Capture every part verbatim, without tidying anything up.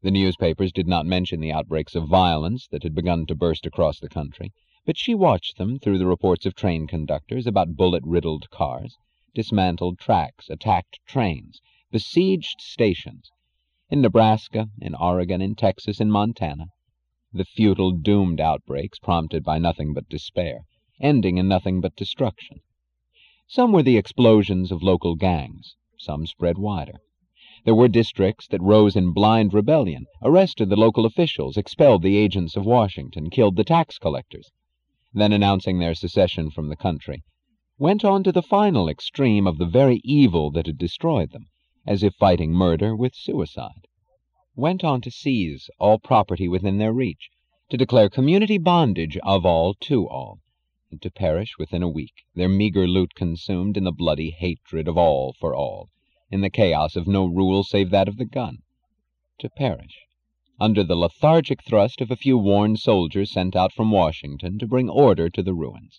The newspapers did not mention the outbreaks of violence that had begun to burst across the country, but she watched them through the reports of train conductors about bullet-riddled cars, dismantled tracks, attacked trains, besieged stations. In Nebraska, in Oregon, in Texas, in Montana, the futile, doomed outbreaks prompted by nothing but despair, ending in nothing but destruction. Some were the explosions of local gangs, some spread wider. There were districts that rose in blind rebellion, arrested the local officials, expelled the agents of Washington, killed the tax collectors, then, announcing their secession from the country, went on to the final extreme of the very evil that had destroyed them, as if fighting murder with suicide. Went on to seize all property within their reach, to declare community bondage of all to all, and to perish within a week, their meager loot consumed in the bloody hatred of all for all, in the chaos of no rule save that of the gun, to perish under the lethargic thrust of a few worn soldiers sent out from Washington to bring order to the ruins.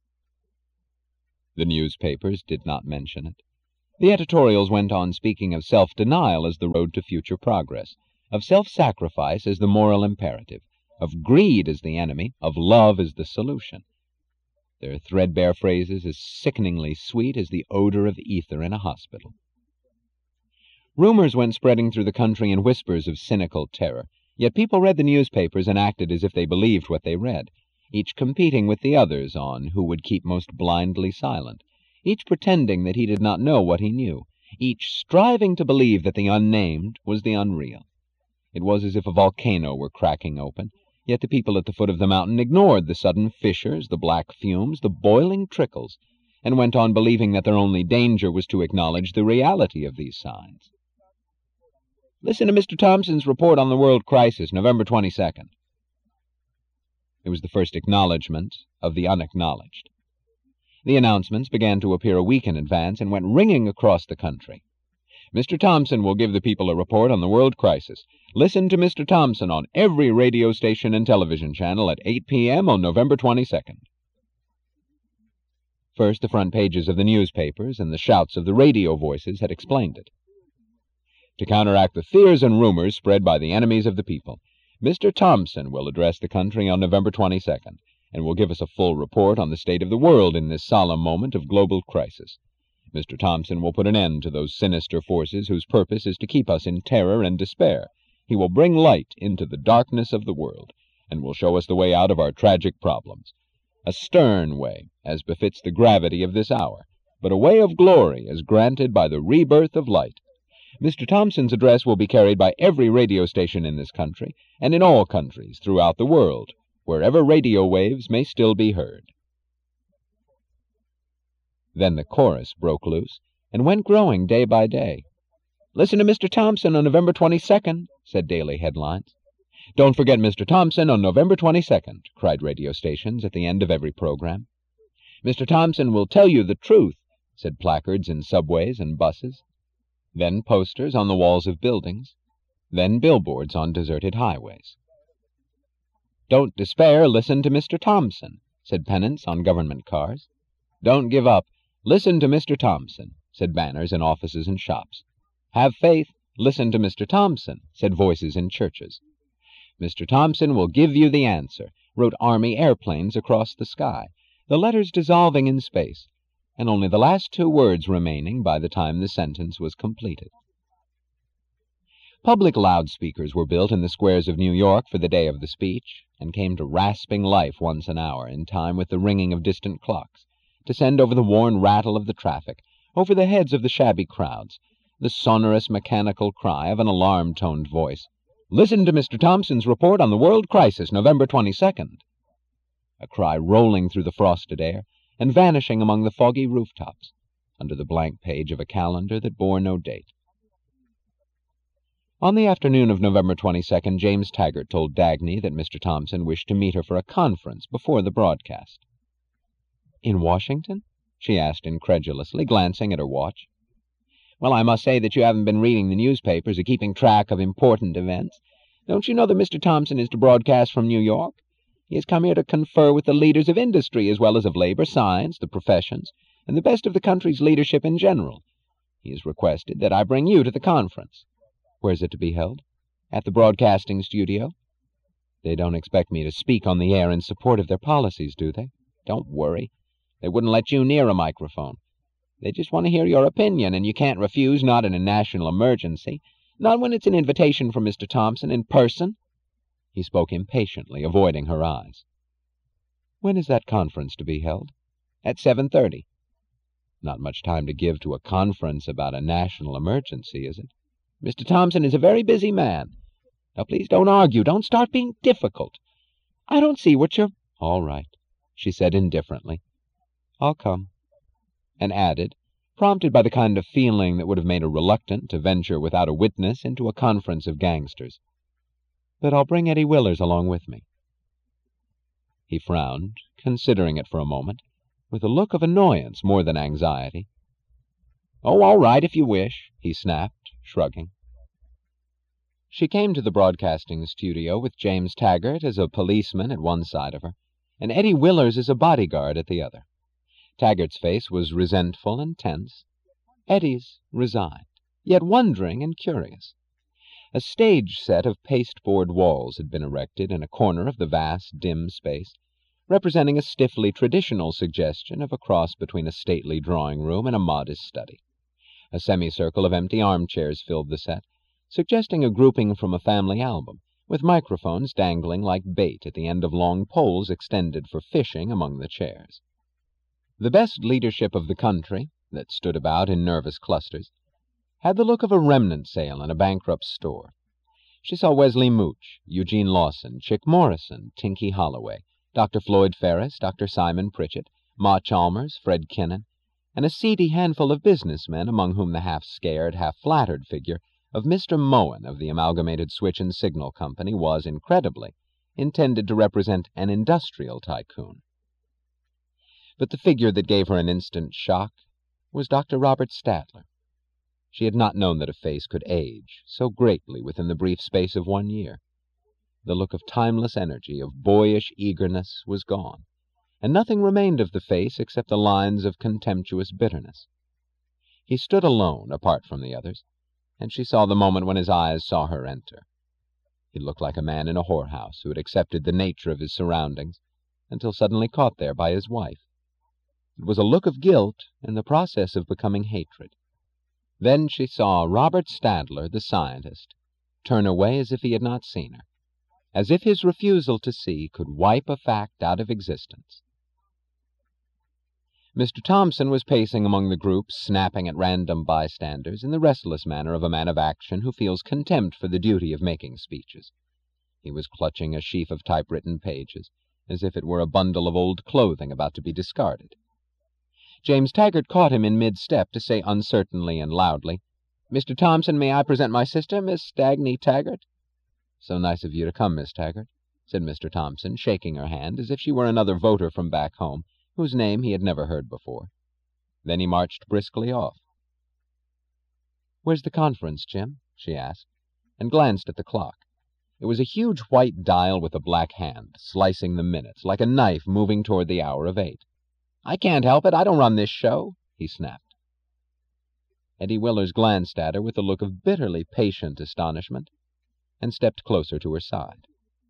The newspapers did not mention it. The editorials went on speaking of self-denial as the road to future progress, of self-sacrifice as the moral imperative, of greed as the enemy, of love as the solution. Their threadbare phrases as sickeningly sweet as the odor of ether in a hospital. Rumors went spreading through the country in whispers of cynical terror, yet people read the newspapers and acted as if they believed what they read, each competing with the others on who would keep most blindly silent, each pretending that he did not know what he knew, each striving to believe that the unnamed was the unreal. It was as if a volcano were cracking open, yet the people at the foot of the mountain ignored the sudden fissures, the black fumes, the boiling trickles, and went on believing that their only danger was to acknowledge the reality of these signs. Listen to Mister Thompson's report on the world crisis, November twenty-second. It was the first acknowledgment of the unacknowledged. The announcements began to appear a week in advance and went ringing across the country. Mister Thompson will give the people a report on the world crisis. Listen to Mister Thompson on every radio station and television channel at eight p m on November twenty-second. First, the front pages of the newspapers and the shouts of the radio voices had explained it. To counteract the fears and rumors spread by the enemies of the people, Mister Thompson will address the country on November twenty-second, and will give us a full report on the state of the world in this solemn moment of global crisis. Mister Thompson will put an end to those sinister forces whose purpose is to keep us in terror and despair. He will bring light into the darkness of the world, and will show us the way out of our tragic problems. A stern way, as befits the gravity of this hour, but a way of glory as granted by the rebirth of light. Mister Thompson's address will be carried by every radio station in this country, and in all countries throughout the world, wherever radio waves may still be heard. Then the chorus broke loose, and went growing day by day. Listen to Mister Thompson on November twenty-second, said daily headlines. Don't forget Mister Thompson on November twenty-second, cried radio stations at the end of every program. Mister Thompson will tell you the truth, said placards in subways and buses. Then posters on the walls of buildings, then billboards on deserted highways. Don't despair, listen to Mister Thompson, said pennants on government cars. Don't give up, listen to Mister Thompson, said banners in offices and shops. Have faith, listen to Mister Thompson, said voices in churches. Mister Thompson will give you the answer, wrote Army airplanes across the sky, the letters dissolving in space, and only the last two words remaining by the time the sentence was completed. Public loudspeakers were built in the squares of New York for the day of the speech, and came to rasping life once an hour, in time with the ringing of distant clocks, to send over the worn rattle of the traffic, over the heads of the shabby crowds, the sonorous mechanical cry of an alarm-toned voice. Listen to Mister Thompson's report on the world crisis, November twenty-second. A cry rolling through the frosted air, and vanishing among the foggy rooftops, under the blank page of a calendar that bore no date. On the afternoon of November twenty-second, James Taggart told Dagny that Mister Thompson wished to meet her for a conference before the broadcast. In Washington? She asked incredulously, glancing at her watch. Well, I must say that you haven't been reading the newspapers or keeping track of important events. Don't you know that Mister Thompson is to broadcast from New York? He has come here to confer with the leaders of industry as well as of labor, science, the professions, and the best of the country's leadership in general. He has requested that I bring you to the conference. Where is it to be held? At the broadcasting studio. They don't expect me to speak on the air in support of their policies, do they? Don't worry. They wouldn't let you near a microphone. They just want to hear your opinion, and you can't refuse, not in a national emergency, not when it's an invitation from Mister Thompson in person. He spoke impatiently, avoiding her eyes. When is that conference to be held? At seven thirty. Not much time to give to a conference about a national emergency, is it? Mister Thompson is a very busy man. Now, please don't argue. Don't start being difficult. I don't see what you're— All right, she said indifferently. I'll come. And added, prompted by the kind of feeling that would have made her reluctant to venture without a witness into a conference of gangsters. But I'll bring Eddie Willers along with me. He frowned, considering it for a moment, with a look of annoyance more than anxiety. Oh, all right, if you wish, he snapped, shrugging. She came to the broadcasting studio with James Taggart as a policeman at one side of her, and Eddie Willers as a bodyguard at the other. Taggart's face was resentful and tense, Eddie's resigned, yet wondering and curious. A stage set of pasteboard walls had been erected in a corner of the vast, dim space, representing a stiffly traditional suggestion of a cross between a stately drawing-room and a modest study. A semicircle of empty armchairs filled the set, suggesting a grouping from a family album, with microphones dangling like bait at the end of long poles extended for fishing among the chairs. The best leadership of the country, that stood about in nervous clusters, had the look of a remnant sale in a bankrupt store. She saw Wesley Mooch, Eugene Lawson, Chick Morrison, Tinky Holloway, Doctor Floyd Ferris, Doctor Simon Pritchett, Ma Chalmers, Fred Kinnan, and a seedy handful of businessmen, among whom the half-scared, half-flattered figure of Mister Moen of the Amalgamated Switch and Signal Company was, incredibly, intended to represent an industrial tycoon. But the figure that gave her an instant shock was Doctor Robert Stadler. She had not known that a face could age so greatly within the brief space of one year. The look of timeless energy, of boyish eagerness, was gone, and nothing remained of the face except the lines of contemptuous bitterness. He stood alone, apart from the others, and she saw the moment when his eyes saw her enter. He looked like a man in a whorehouse who had accepted the nature of his surroundings until suddenly caught there by his wife. It was a look of guilt in the process of becoming hatred. Then she saw Robert Stadler, the scientist, turn away as if he had not seen her, as if his refusal to see could wipe a fact out of existence. Mister Thompson was pacing among the groups, snapping at random bystanders in the restless manner of a man of action who feels contempt for the duty of making speeches. He was clutching a sheaf of typewritten pages, as if it were a bundle of old clothing about to be discarded. James Taggart caught him in mid-step to say uncertainly and loudly, "Mister Thompson, may I present my sister, Miss Dagny Taggart?" "So nice of you to come, Miss Taggart," said Mister Thompson, shaking her hand as if she were another voter from back home, whose name he had never heard before. Then he marched briskly off. "Where's the conference, Jim?" she asked, and glanced at the clock. It was a huge white dial with a black hand, slicing the minutes, like a knife moving toward the hour of eight. "I can't help it. I don't run this show," he snapped. Eddie Willers glanced at her with a look of bitterly patient astonishment, and stepped closer to her side.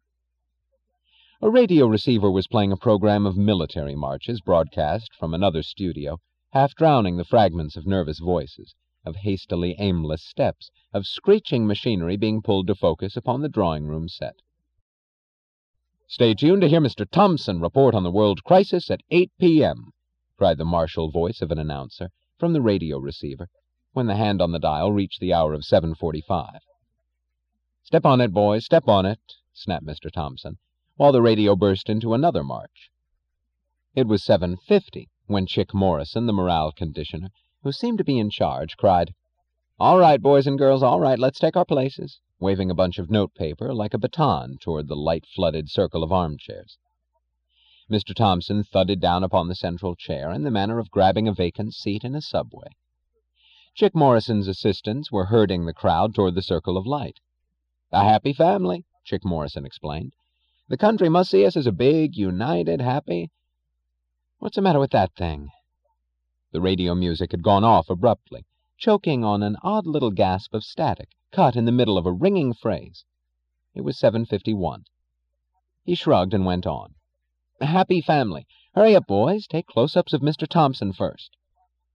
A radio receiver was playing a program of military marches broadcast from another studio, half drowning the fragments of nervous voices, of hastily aimless steps, of screeching machinery being pulled to focus upon the drawing-room set. "Stay tuned to hear Mister Thompson report on the world crisis at eight p m, cried the martial voice of an announcer from the radio receiver, when the hand on the dial reached the hour of seven forty-five. "Step on it, boys, step on it," snapped Mister Thompson, while the radio burst into another march. It was seven fifty when Chick Morrison, the morale conditioner, who seemed to be in charge, cried, "All right, boys and girls, all right, let's take our places," waving a bunch of notepaper like a baton toward the light-flooded circle of armchairs. Mister Thompson thudded down upon the central chair in the manner of grabbing a vacant seat in a subway. Chick Morrison's assistants were herding the crowd toward the circle of light. "A happy family," Chick Morrison explained. "The country must see us as a big, united, happy—" "What's the matter with that thing?" The radio music had gone off abruptly, choking on an odd little gasp of static, cut in the middle of a ringing phrase. It was seven fifty-one. He shrugged and went on. Happy family. Hurry up, boys. Take close-ups of Mister Thompson first.